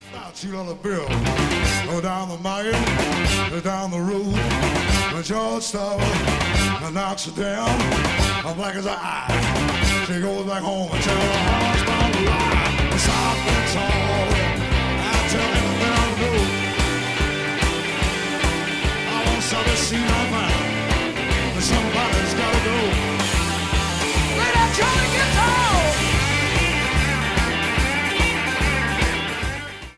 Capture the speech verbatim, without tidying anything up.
Two dollar bill, go down the mile, go down the road. When George Stopper knocks her down, I'm black as an eye. She goes back home and tells her husband a lie. Soft and tall.